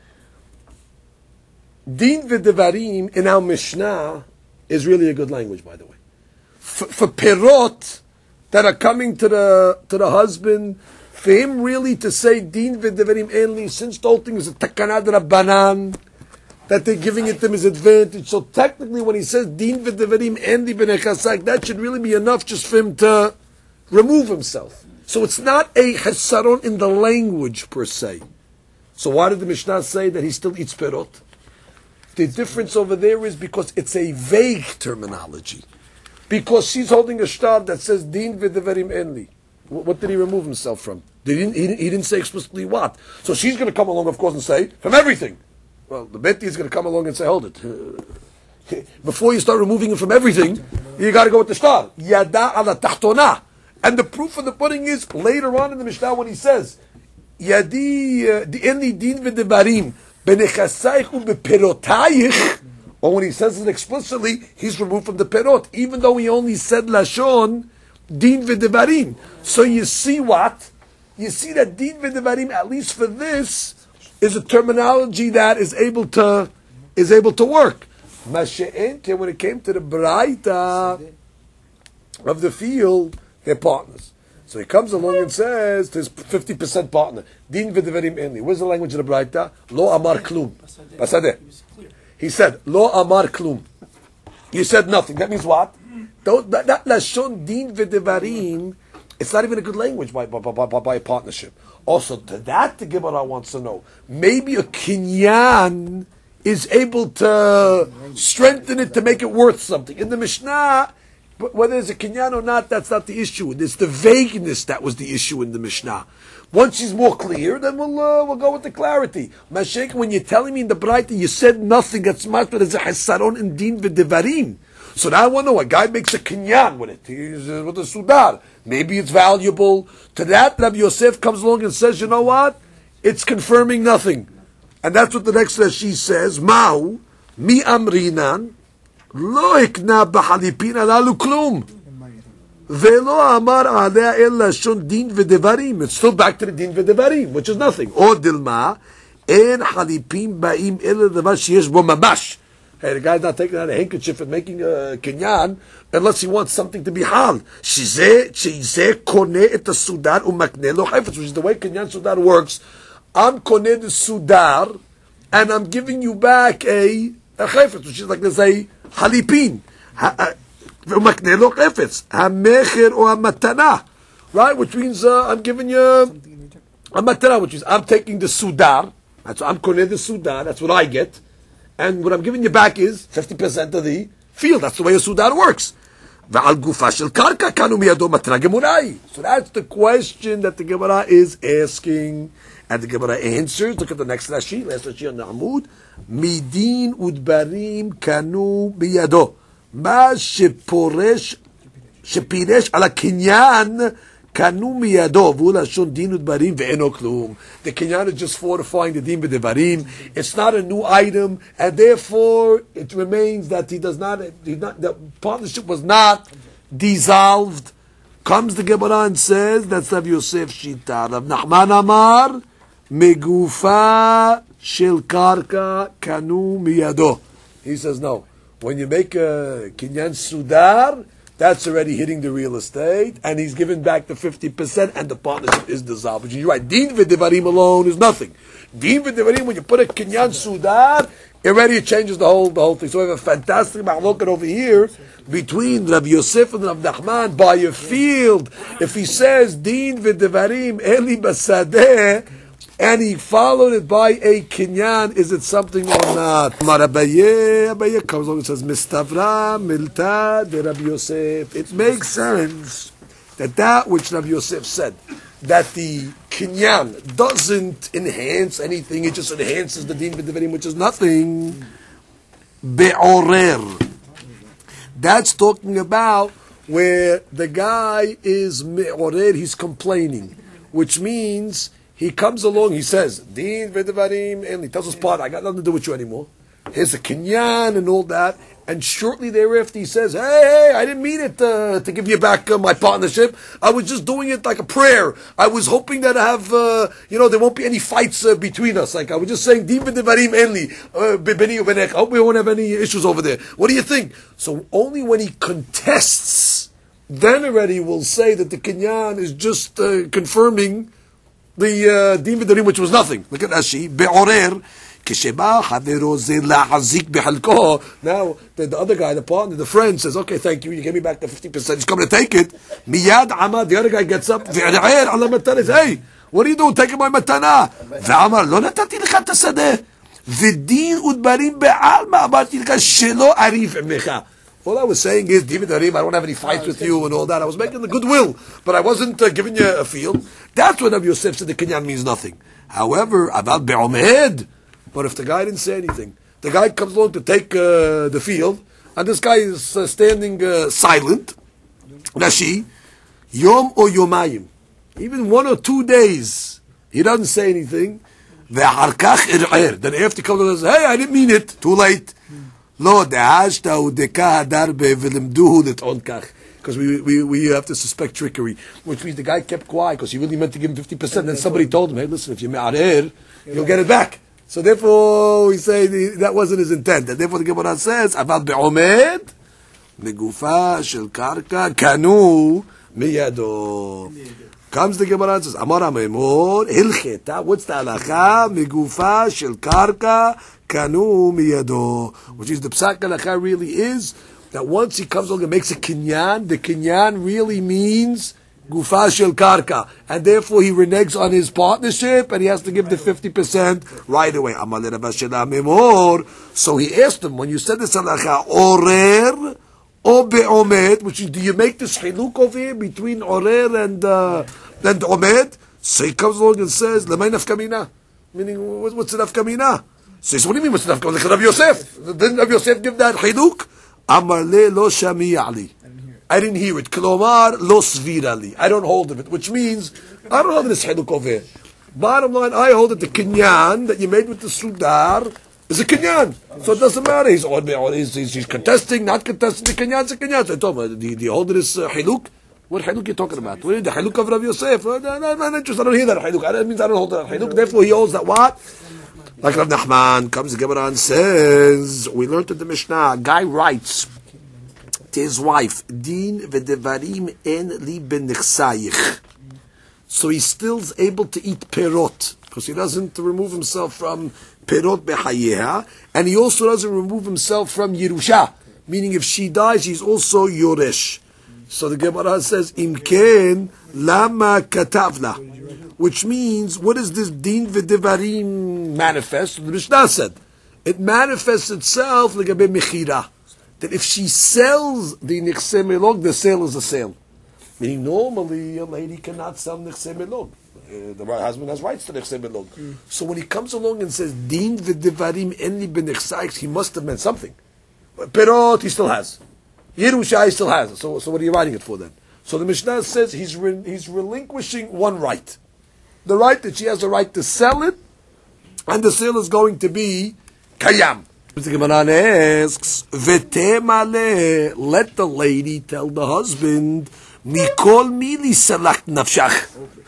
Din v'devarim in our Mishnah is really a good language, by the way. For perot that are coming to the husband, for him really to say din v'devarim enli, since the whole thing is a takanad rabbanan, that they're giving it to him as advantage. So technically, when he says din v'devarim enli b'nechasak, that should really be enough just for him to remove himself. So it's not a chesaron in the language per se. So why did the Mishnah say that he still eats perot? The difference over there is because it's a vague terminology. Because she's holding a shtar that says din v'devarim enli. What did he remove himself from? He didn't say explicitly what. So she's going to come along, of course, and say, from everything. Well, the Beti is going to come along and say, hold it. Before you start removing him from everything, you got to go with the shtar. Yada ala tachtona. And the proof of the pudding is later on in the Mishnah when he says, Yadi enli din v'devarim b'nechasayich u'beperotayich. Or when he says it explicitly, he's removed from the perot, even though he only said lashon din v'devarim. So you see what? You see that din v'devarim, at least for this, is a terminology that is able to work. Mashe'ente, when it came to the Braita of the field, they're partners. So he comes along and says to his 50% partner, din v'devarim enli. Where's the language of the Braita? Lo amar klum. Basadeh. He said, Lo amar klum. You said nothing. That means what? That lashon din v'devarim, it's not even a good language by a partnership. Also, to that the Gemara wants to know. Maybe a kinyan is able to strengthen it to make it worth something. In the Mishnah, whether it's a kinyan or not, that's not the issue. It's the vagueness that was the issue in the Mishnah. Once she's more clear, then we'll go with the clarity. Mashek, when you're telling me in the Braita you said nothing, that's much, but there's a chesaron in din v'devarim. So now I want to know, a guy makes a kinyan with it. He's with a sudar. Maybe it's valuable. To that, Rabbi Yosef comes along and says, you know what? It's confirming nothing. And that's what the next Rashi says. Ma'u, mi amrinan, lo ikna b'halipin alalu klum. Ve'lo amar alea el lashon din v'devarim. It's still back to the din v'devarim, which is nothing. Or dilma, en halipin ba'im el levar sheyesh bo mamash. Hey, the guy's not taking out a handkerchief and making a kinyan unless he wants something to be hal. Shizeh koneh et sudar umakneh lo chayfetz, which is the way kinyan sudar works. I'm koneh the sudar, and I'm giving you back a chayfetz, which is like there's a halipin. Umakneh lo chayfetz. Hamecher or hamatana. Right? Which means I'm giving you a matana, which is I'm taking the sudar. That's I'm koneh the sudar. That's what I get. And what I'm giving you back is 50% of the field. That's the way a sudar works. So that's the question that the Gemara is asking. And the Gemara answers. Look at the next Rashi. Last Rashi on the Amud. Midin udbarim kanu biyado. Ma shepiresh ala kinyan kanu miyado. V'ulashon din udbarim ve'eno klum. The kinyan is just fortifying the din b'devarim. It's not a new item, and therefore it remains that the partnership was not dissolved. Comes the Gemara and says, that's Rav Yosef Shita. Rav Nachman Amar, megufa shel karka kanu miyado. He says, no. When you make a kinyan sudar, that's already hitting the real estate, and he's given back the 50%, and the partnership is dissolved. Which is right. Din v'devarim alone is nothing. Din v'devarim, when you put a kinyan sudar, already it changes the whole thing. So we have a fantastic machloket over here between Rav Yosef and Rav Nachman by a field. If he says Din v'devarim eli basadeh, and he followed it by a kinyan, is it something or not? Abaye comes along and says Mistavra milta de Rav Yosef. It makes sense that which Rav Yosef said, that the kinyan doesn't enhance anything, it just enhances the din v'devarim, which is nothing. Be'orer. That's talking about where the guy is me'orer, he's complaining, which means he comes along, he says, din v'devarim, and he tells his partner, I got nothing to do with you anymore. Here's a kinyan and all that. And shortly thereafter he says, hey, I didn't mean it to give you back my partnership. I was just doing it like a prayer. I was hoping that I have, there won't be any fights between us. Like I was just saying, din v'devarim enli, b'beni u'benech. I hope we won't have any issues over there. What do you think? So only when he contests, then already we'll say that the kinyan is just confirming the din v'devarim, which was nothing. Look at Rashi, be'orer. Now, the other guy, the partner, the friend says, okay, thank you, you give me back the 50%, he's coming to take it. Miyad Amad, the other guy gets up, hey, what are you doing, taking my matana? Ve'amar, lo natati לך את השדה. ודין ודברים בעלמא, אמרתי לך שלא אריב עמך. All I was saying is, din v'devarim, I don't have any fights with you and all that. I was making the goodwill, but I wasn't giving you a field. That's what Rabbi Yosef said the kinyan means nothing. However, aval be'omed. But if the guy didn't say anything, the guy comes along to take the field, and this guy is standing silent. Rashi, yom or yomayim, even 1 or 2 days, he doesn't say anything. Then after he comes along and says, hey, I didn't mean it. Too late. Lo de'ashta u'deka hadarbe v'limduhu l't'on kach. Because we have to suspect trickery, which means the guy kept quiet because he really meant to give him 50%. Then somebody told him, hey, listen, if you me'arer, you'll get it back. So therefore, we say that wasn't his intent. And therefore, the Gemara says, "Aval be'omed megufa shel karka kanu miyado." Comes the Gemara and says, "Amar Amemor hilcheta." What's the halacha? Megufa shel karka kanu miyado. Which is the psak halacha really is that once he comes along and makes a kinyan, the kinyan really means gufa shel karka, and therefore he reneges on his partnership, and he has to give the 50% right away. So he asked him, when you said this halacha, orer or be'omed, which is, do you make this hiluk over here between orer and omed? So he comes along and says, lemay nafkamina, meaning what's the nafkamina? So he says, what do you mean what's the nafkamina? Like Rav Yosef, didn't Rav Yosef give that hiluk? Amar le lo shami ali. I didn't hear it. Klomar lo svirali. I don't hold of it, which means I don't hold this hiluk over here. Bottom line, I hold it the kinyan that you made with the sudar is a kinyan, so it doesn't matter. He's contesting, not contesting. The kinyan's a kinyan. So I told him, do you hold this hiluk? What hiluk are you talking about? What is the hiluk of Rav Yosef? No, I'm not interested. I don't hear that hiluk. That means I don't hold that hiluk. Therefore, he holds that what? Like Rav Nachman comes the Gemara and says, we learned in the Mishnah. A guy writes to his wife, Din v'devarim en li b'nechsayich. So he still is able to eat perot, because he doesn't remove himself from perot behayeha, and he also doesn't remove himself from Yerusha, meaning if she dies, he's also Yoresh. So the Gemara says, Imken lama katavla, which means, what does this Din v'devarim manifest? The Mishnah said, it manifests itself like a mechira. That if she sells the nichse melog, the sale is a sale. Meaning normally a lady cannot sell nichse melog. The husband has rights to nichse melog. So when he comes along and says din v'devarim enli b'nechsayich, he must have meant something. Perot he still has. Yerusha he still has. So what are you writing it for then? So the Mishnah says he's relinquishing one right. The right that she has the right to sell it, and the sale is going to be kayam. The Gemara asks, "V'temale, let the lady tell the husband, mikol mili salach nafshach."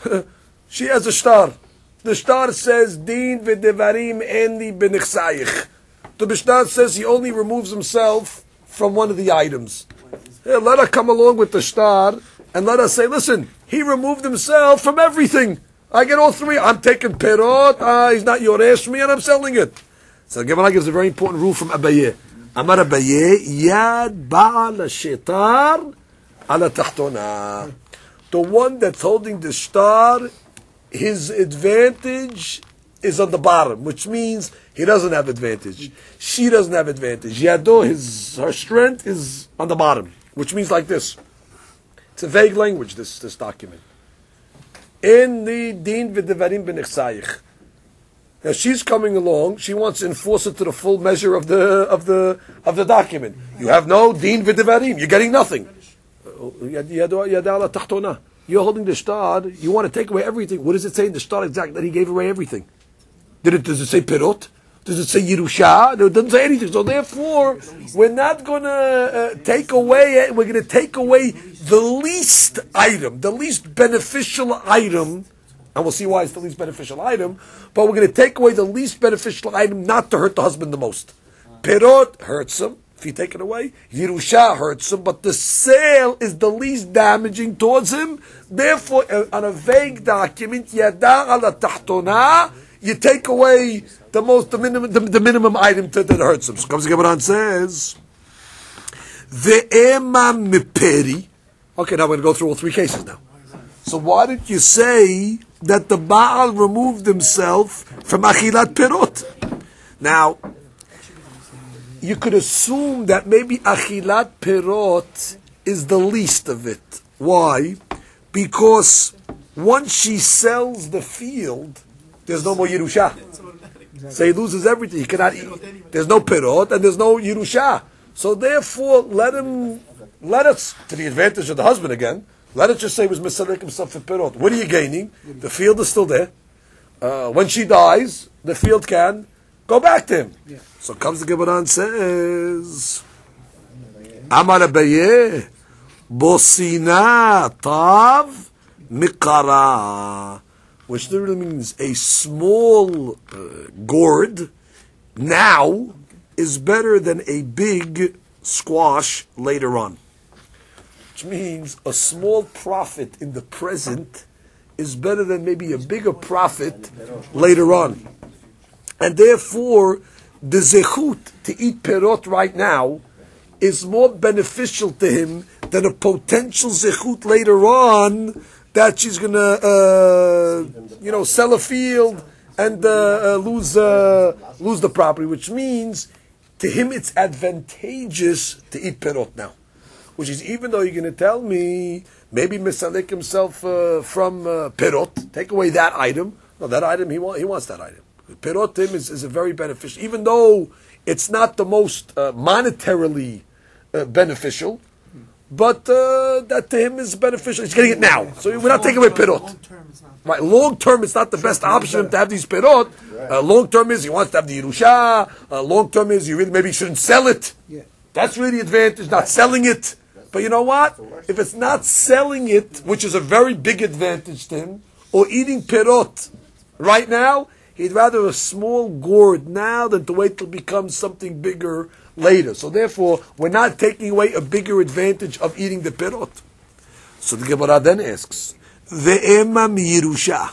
She has a star. The star says, "Din v'devarim enli b'nechsayich." The Mishnah says he only removes himself from one of the items. Here, let her come along with the shtar, and let us say, listen, he removed himself from everything. I get all three. I'm taking perot, he's not yoresh me, and I'm selling it. So the Gemara gives a very important rule from Abaye. Amar Abaye, yad ba'al shetar ala tachtona. The one that's holding the shtar, his advantage is on the bottom, which means he doesn't have advantage. She doesn't have advantage. Yado, her strength is on the bottom, which means like this. It's a vague language, this document. In the din v'devarim b'nechsayich. Now she's coming along. She wants to enforce it to the full measure of the document. You have no din v'devarim. You're getting nothing. You're holding the shtar. You want to take away everything. What does it say in the shtar exactly that he gave away everything? Does it say perot? Does it say Yerusha? No, it doesn't say anything. So therefore, we're not going to take away. We're going to take away the least item, the least beneficial item, and we'll see why it's the least beneficial item. But we're going to take away the least beneficial item, not to hurt the husband the most. Perot hurts him if you take it away. Yerusha hurts him, but the sale is the least damaging towards him. Therefore, on a vague document, Yada ala tahtona, you take away the minimum item that hurts him. So comes the Gemara and says, Ve'ema miperi. Okay, now we're going to go through all three cases now. So why didn't you say that the Baal removed himself from achilat perot? Now, you could assume that maybe achilat perot is the least of it. Why? Because once she sells the field, there's no more Yerusha. So he loses everything. He cannot eat. There's no perot and there's no Yerusha. So therefore, let us, to the advantage of the husband again, let us just say he was misalek himself for perot. What are you gaining? The field is still there. When she dies, the field can go back to him. Yeah. So comes the Gemara and says, Amar Abaye, Bosina tav mikara. Which literally means a small gourd now is better than a big squash later on. Which means a small profit in the present is better than maybe a bigger profit later on. And therefore, the zechut to eat perot right now is more beneficial to him than a potential zechut later on that she's gonna, sell a field and lose the property, which means to him it's advantageous to eat perot now. Which is, even though you're going to tell me maybe misalek himself from perot, take away that item. No, that item he wants that item. Perot to him is a very beneficial, even though it's not the most monetarily beneficial. But that to him is beneficial. He's getting it now. So we're not taking away perot. Right. Long term, it's not the best option to have these perot. Long term is he wants to have the Yerusha. Long term is you really maybe shouldn't sell it. Yeah. That's really the advantage, not selling it. But you know what? If it's not selling it, which is a very big advantage to him, or eating perot right now, he'd rather a small gourd now than to wait till it becomes something bigger later. So therefore, we're not taking away a bigger advantage of eating the perot. So the Gemara then asks, Ve'ema miyirusha,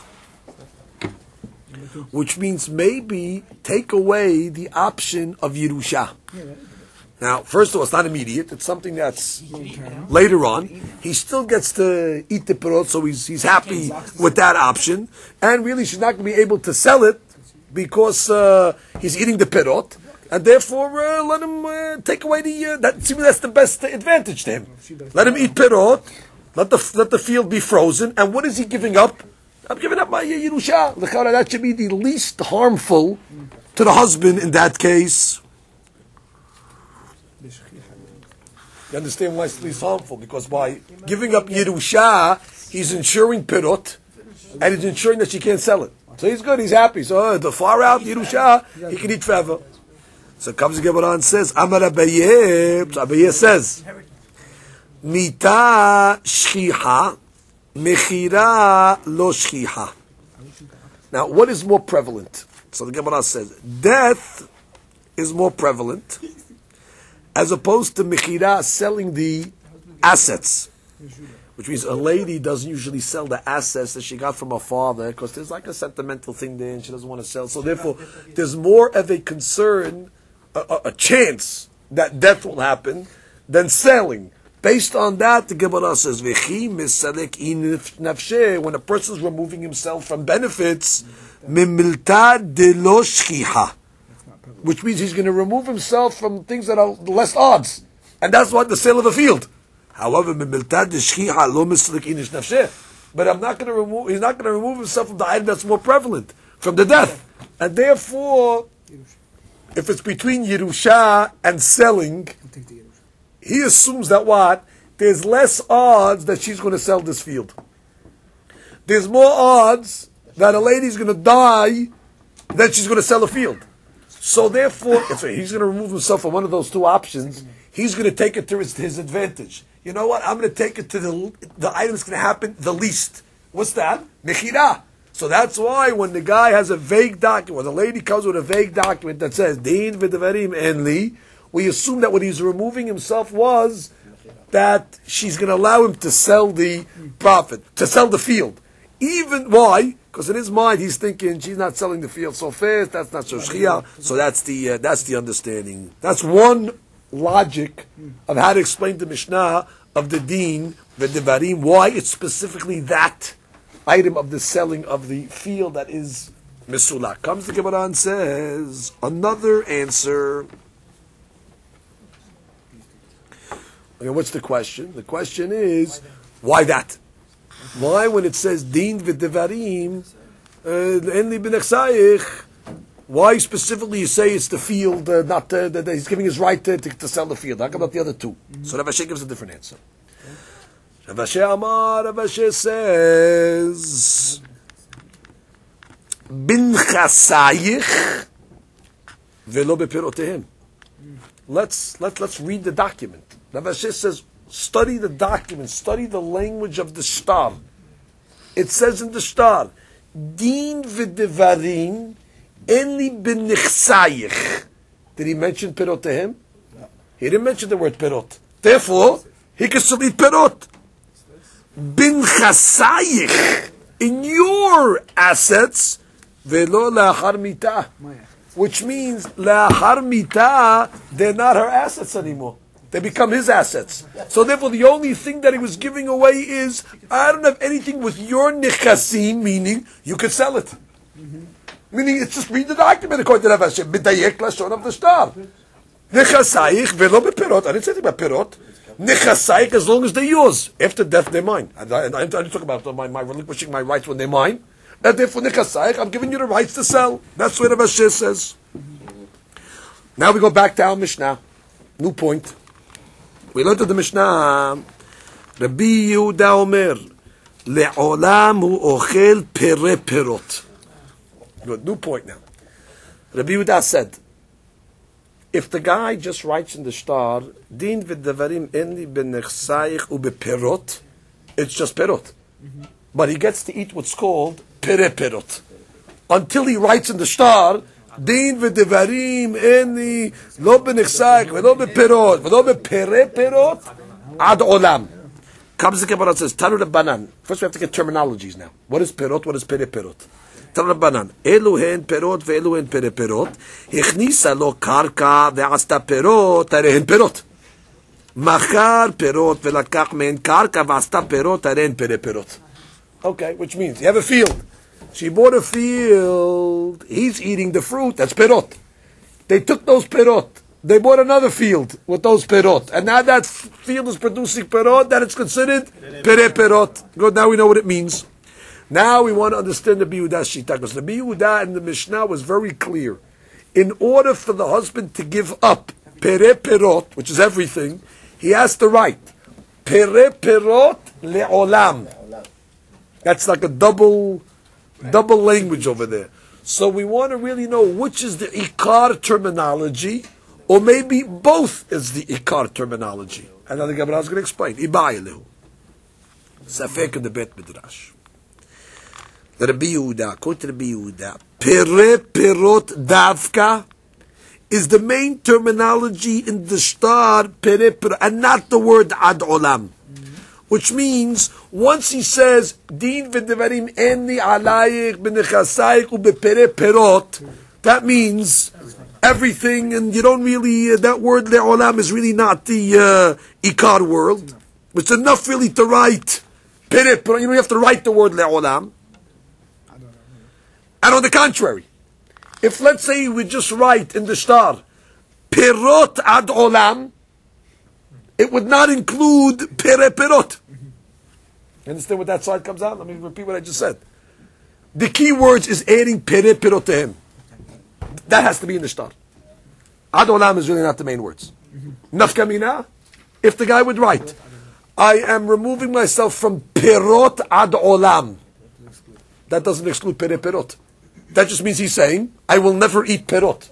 which means maybe take away the option of Yerusha. Now, first of all, it's not immediate. It's something that's later on. He still gets to eat the perot, so he's happy with that option. And really, she's not going to be able to sell it because he's eating the perot. And therefore, let him take away that's the best advantage to him. Let him eat perot. Let the field be frozen. And what is he giving up? I'm giving up my Yerusha. That should be the least harmful to the husband in that case. You understand why it's least harmful? Because by giving up Yerusha, he's ensuring perot, and he's ensuring that she can't sell it. So he's good, he's happy. So the far out Yerusha, he can eat forever. So comes the Gemara and says, Amar Abaye, so Abaye says, Mita shchiha, mechira lo shchiha. Now, what is more prevalent? So the Gemara says, death is more prevalent, as opposed to mechira, selling the assets. Which means a lady doesn't usually sell the assets that she got from her father because there's like a sentimental thing there and she doesn't want to sell. So therefore, there's more of a concern, a chance that death will happen than selling. Based on that, the Gemara says, "V'chi misalek in nafshe," when a person is removing himself from benefits, mimilta de lo shchiha, which means he's going to remove himself from things that are less odds, and that's what the sale of a field. However, but I'm not going to remove. He's not going to remove himself from the item that's more prevalent, from the death, and therefore, if it's between Yerusha and selling, he assumes that what there's less odds that she's going to sell this field. There's more odds that a lady's going to die than she's going to sell a field. So therefore, if he's going to remove himself from one of those two options, he's going to take it to his advantage. You know what? I'm going to take it to the item that's going to happen the least. What's that? Mechira. So that's why when the guy has a vague document, or the lady comes with a vague document that says Din v'devarim enli, we assume that what he's removing himself was that she's going to allow him to sell the profit, to sell the field. Even why? Because in his mind he's thinking she's not selling the field so fast. That's not so shchia. So that's the understanding. That's one logic of how to explain the Mishnah of the Din v'devarim. Why it's specifically that item of the selling of the field that is Misula. Comes the Gemara and says another answer. Okay, what's the question? The question is why that? Why when it says Din v'devarim enli b'nechsayich? Why specifically you say it's the field, not that he's giving his right to sell the field? How about the other two? So Rav Ashi gives a different answer. Rav Ashi says, bin chasayich velo bepirotehim. Let's read the document. Rav Ashi says, study the document, study the language of the shtar. It says in the shtar, Din v'devarim enli b'nechsayich. Did he mention perot to him? No. He didn't mention the word perot. Therefore, he can still eat perot. Bin chasayich, in your assets, velo la'achar mitah. Which means, la'achar mitah, they're not her assets anymore. They become his assets. So therefore, the only thing that he was giving away is, I don't have anything with your nechasim, meaning, you could sell it. Meaning, it's just read the document according to Rav Ashi. B'dayek lashon of the shtar. Nechasayich velo bepirot. I didn't say anything about pirot. Nechasayich, as long as they're yours. After death, they're mine. I didn't talk about my relinquishing my rights when they're mine. And therefore, nechasayich, I'm giving you the rights to sell. That's what Rav Ashi says. Now we go back to our Mishnah. New point. We learned to the Mishnah. Rabbi Yehuda Omer, le'olam hu ochel pere perot. Good, new point now. Rabbi Yehuda said, if the guy just writes in the shtar, Din v'devarim enli b'nechsayich u'beperot, it's just perot. But he gets to eat what's called pere perot. Until he writes in the shtar, Din v'devarim enli lo b'nechsayich v'lo beperot v'lo bepere perot ad olam. Comes the Gemara and says, Tanu Rabbanan. First we have to get terminologies now. What is perot? What is pere perot? Rabbanan, elu hen perot ve'elu hen pere perot. Hechnisa lo karka ve'asta perot, hare hen perot. Machar perot ve'lakach men karka ve'asta perot, hare hen pere perot. Okay, which means you have a field. She bought a field. He's eating the fruit. That's perot. They took those perot. They bought another field with those perot, and now that field is producing perot. That it's considered pere perot. Good. Now we know what it means. Now we want to understand the Rabbi Yehuda's shita, because the Rabbi Yehuda in the Mishnah was very clear. In order for the husband to give up pere perot, which is everything, he has to write pere perot le'olam. That's like a double language over there. So we want to really know which is the ikar terminology, or maybe both is the ikar terminology. And now the Gemara is going to explain. Ibayelehu. Safek in the Bet Midrash. The Rabbi Yehuda, quote Rabbi Yehuda, pere perot davka, is the main terminology in the shtar pere perot, and not the word ad olam. Which means, once he says, Din v'devarim enni alayich b'nechasayich u'bepere perot, that means everything, and you don't really, that word le'olam is really not the ikar word. It's enough really to write pere perot. You don't have to write the word le'olam. And on the contrary, if let's say we just write in the shtar, perot ad olam, it would not include pere perot. You understand what that side comes out? Let me repeat what I just said. The key words is adding pere perot to him. That has to be in the shtar. Ad olam is really not the main words. Nafka mina, if the guy would write, I am removing myself from perot ad olam, that doesn't exclude pere perot. That just means he's saying, I will never eat perot.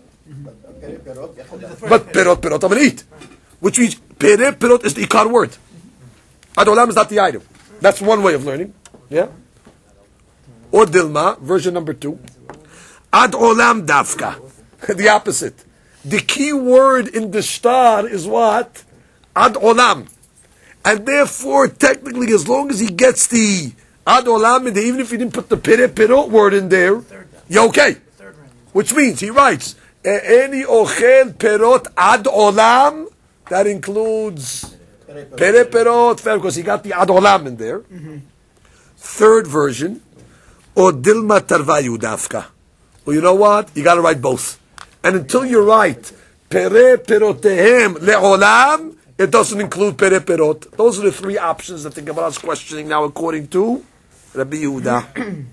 But perot I'm going to eat. Which means pere perot is the ikar word. Ad olam is not the item. That's one way of learning. Yeah? Or Dilma, version number 2. Ad olam dafka. The opposite. The key word in the shtar is what? Ad olam. And therefore, technically, as long as he gets the ad olam in there, even if he didn't put the pere perot word in there, you're okay. Which means, he writes, Eni ochel perot ad olam, that includes pere perot, because he got the ad olam in there. Third version, or dilma tarvayu dafka. Well, you know what? You got to write both. And until you write pere perotehem le'olam, it doesn't include pere perot. Those are the three options that the Gemara is questioning now, according to Rabbi Yehuda.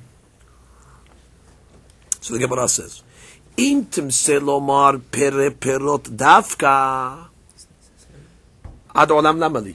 So the Gemara says, Im timse lomar pere perot dafka ad olam lamali.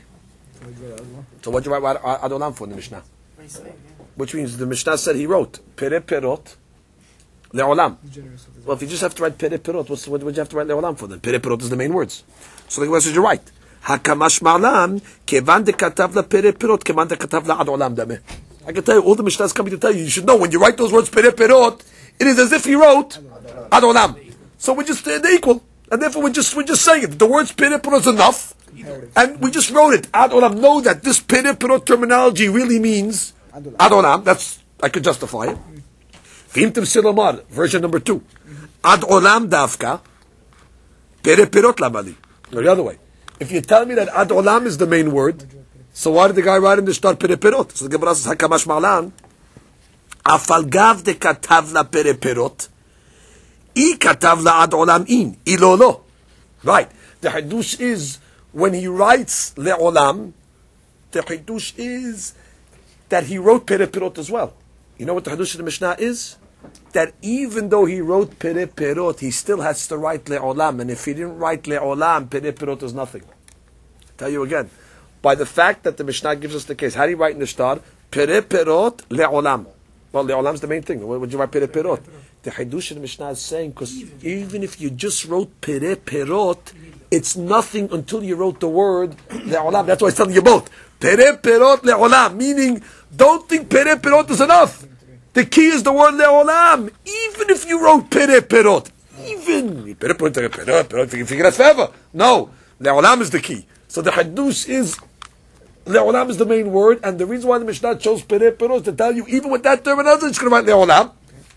So what do you write ad olam for in the Mishnah? Which means the Mishnah said he wrote pere perot le'olam. Well, if you just have to write pere perot, what would you have to write le'olam for then? Pere perot is the main words. So the Gemara says you're right. Hakamash ma'alam kevan de katav la pere perot kevan de katav la ad olam dameh. I can tell you, all the Mishnah is coming to tell you, you should know when you write those words pere perot, it is as if he wrote ad olam. So we just they're equal, and therefore we're just saying it. The words pere perot is enough, and we just wrote it ad olam. Know that this pere perot terminology really means ad olam. That's I could justify it. V'imtim silomar, version number 2, ad olam dafka pere perot lamali. Or the other way. If you tell me that ad olam is the main word, so why did the guy write in the shtar pere perot? So the Gemara says hakamash ma'alan afal gav de katav la pere perot I katav la ad olam in ilolo. Right. The hadush is when he writes le'olam, the hadush is that he wrote pere perot as well. You know what the hadush of the Mishnah is? That even though he wrote pere perot, he still has to write le'olam, and if he didn't write le'olam, pere perot is nothing. I'll tell you again, by the fact that the Mishnah gives us the case, how do you write in the shtar? Pere perot le'olam. Well, le'olam is the main thing. What would you write pere perot? The hadush of the Mishnah is saying, because even if you just wrote pere perot, it's nothing until you wrote the word le'olam. That's why I'm telling you both. Pere perot le'olam, meaning don't think pere perot is enough. The key is the word le'olam. Even if you wrote pere perot, even pere perot, you can figure that forever. No, le'olam is the key. So the hadush is le'olam is the main word, and the reason why the Mishnah chose pere perot is to tell you, even with that terminology, it's going to write le'olam.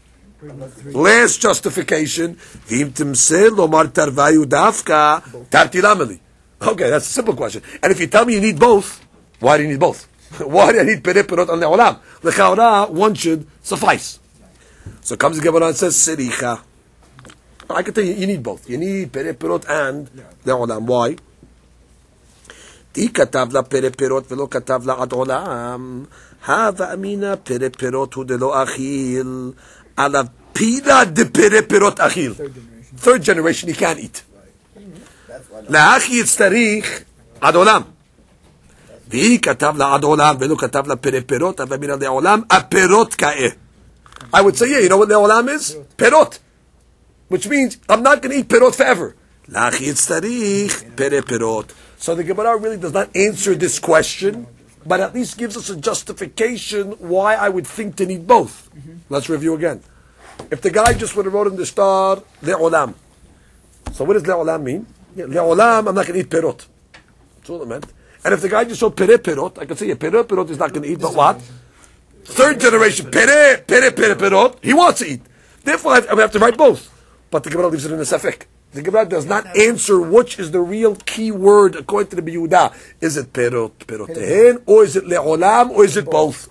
Last justification, v'im timseh lomar tarvayu dafka tarti lameli. Okay, that's a simple question. And if you tell me you need both, why do you need both? Why do I need pere perot and le'olam? L'chaora, one should suffice. So comes the Gemara and says, Siricha. I can tell you, you need both. You need pere perot and le'olam. Why? Ti katav la pere perot velo katav la ad olam. Hava amina pere perot hu de lo achil. Ala pila de pere perot achil. Third generation, he can't eat. La'achi yitztarich ad olam. V'i katav la ad olam velo katav la pere perot. Hava amina le'olam a perot ka'eh. I would say, yeah, you know what le'olam is? Perot. Which means, I'm not going to eat perot forever. La'achi yitztarich pere perot. So the Gemara really does not answer this question, but at least gives us a justification why I would think to need both. Let's review again. If the guy just would have wrote in the shtar le'olam, So what does le'olam mean? Le'olam, I'm not going to eat perot. That's all it meant. And if the guy just saw perot, I could say perot is not going to eat, but what? Third generation, perot, he wants to eat. Therefore, I have to write both. But the Gemara leaves it in a safek. The Gemara does not answer which is the real key word according to the Yehuda. Is it perotehen, or is it le'olam, or is it both?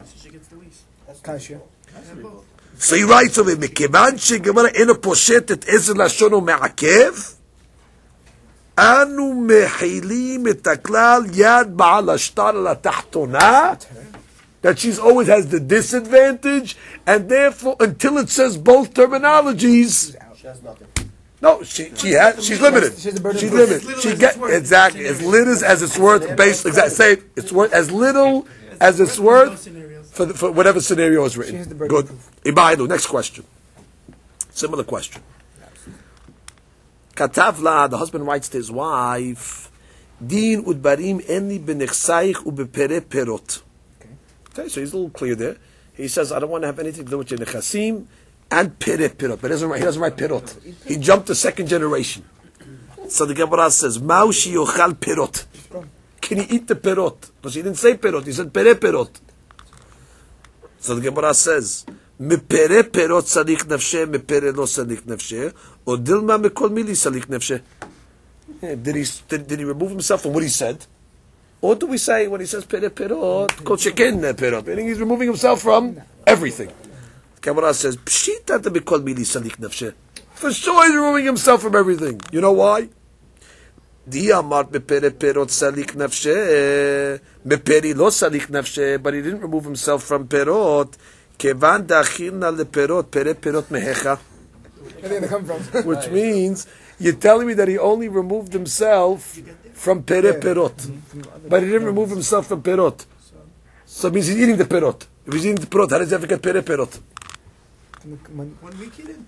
So he writes over Mekivan sheGemara ena poshetet ezer lashono me'akev, anu mechilim et haklal yad ba'al hashtar ala tachtona, that she's always has the disadvantage, and therefore until it says both terminologies. No, she's limited. She's limited. She get exactly as little as it's worth. Based exactly, say it's worth as little as it's worth for whatever scenario is written. Good. Ibaidu. Next question. Similar question. Katavla, the husband writes to his wife, Din udbarim eni benechsaich ubepere perot. Okay, so he's a little clear there. He says, I don't want to have anything to do with your nechasim and perot, but he doesn't write perot. He jumped to second generation. So the Gemara says, Maushi yochal perot. Can he eat the perot? Because he didn't say perot, he said perot. So the Gemara says, Mepere perot sadik nafshe, mepere lo sadik nafshe, or dilma mekol mili sadik nafshe. Did he remove himself from what he said? Or do we say when he says perot, kol sheken perot, meaning he's removing himself from everything? Gemara says, Pshita mekol mili sadik nafshe. For sure he's removing himself from everything. You know why? Di amar mepere perot sadik nafshe, meperi lo sadik nafshe, but he didn't remove himself from perot. Kevan dachilna leperot, perot mehecha. Which means you're telling me that he only removed himself from perot, but he didn't remove himself from perot. So it means he's eating the perot. If he's eating the perot, how does he ever get perot? 1 week he didn't.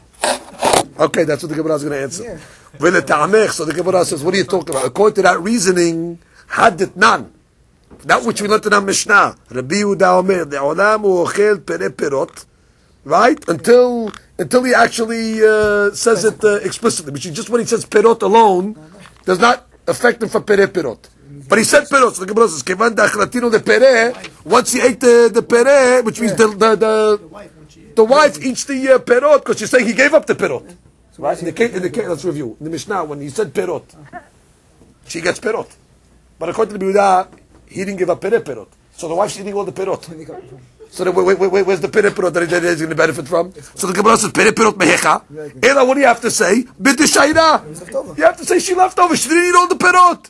Okay, that's what the Gemara is going to answer. So the Gemara says, what are you talking about? According to that reasoning, hadit nan. That which we learned in our Mishnah. Rabbi Yehuda Omer, Le'olam hu ochel perot. Right? Until he actually says it explicitly. Which is just when he says perot alone, does not affect him for perot. But he said perot. So the Gemara says, Kevan da'achlatino de pere. Once he ate the pere, which means the wife eats the perot, because she's saying he gave up the perot. Right? In the case, let's review. In the Mishnah, when he said perot, she gets perot. But according to the Yehuda, he didn't give up perot. So the wife's eating all the perot. So where's the perot that he's going to benefit from? So the Gemara says, perot mehecha. Ela, what do you have to say? B'deshayra. You have to say she left over. She didn't eat all the perot.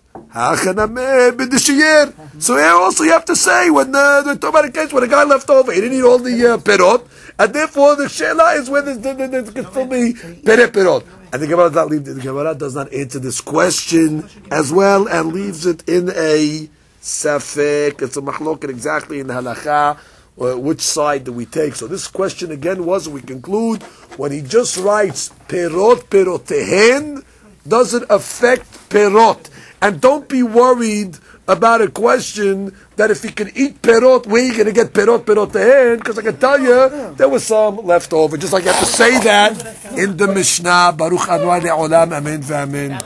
So here also you have to say, when the talk about a case when a guy left over, he didn't eat all the perot, and therefore the shela is where there can still be perot. And the Gemara does not answer this question as well, and leaves it in a safek. It's a machloket exactly in the halacha. Which side do we take? So this question again was, we conclude, when he just writes perotehen, does it affect perot? And don't be worried about a question that if he can eat perot, where are you going to get perotehen? Because I can tell you, there was some left over. Just like you have to say that in the Mishnah. Baruch Adonai Le'olam, amen v'amen.